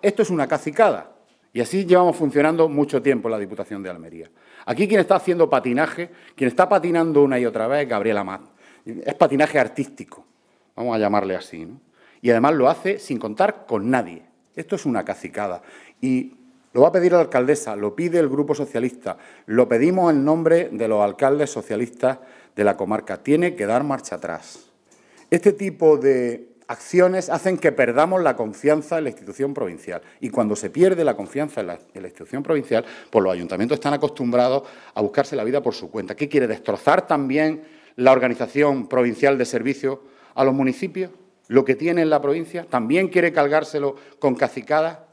Esto es una cacicada. Y así llevamos funcionando mucho tiempo en la Diputación de Almería. Aquí quien está haciendo patinaje, quien está patinando una y otra vez, es Gabriel Amat. Es patinaje artístico, vamos a llamarle así, ¿no? Y además lo hace sin contar con nadie. Esto es una cacicada. Y lo va a pedir la alcaldesa, lo pide el Grupo Socialista, lo pedimos en nombre de los alcaldes socialistas de la comarca. Tiene que dar marcha atrás. Este tipo de acciones hacen que perdamos la confianza en la institución provincial. Y cuando se pierde la confianza en la institución provincial, pues los ayuntamientos están acostumbrados a buscarse la vida por su cuenta. ¿Qué quiere? ¿Destrozar también la organización provincial de servicios a los municipios? ¿Lo que tiene en la provincia? ¿También quiere cargárselo con cacicadas?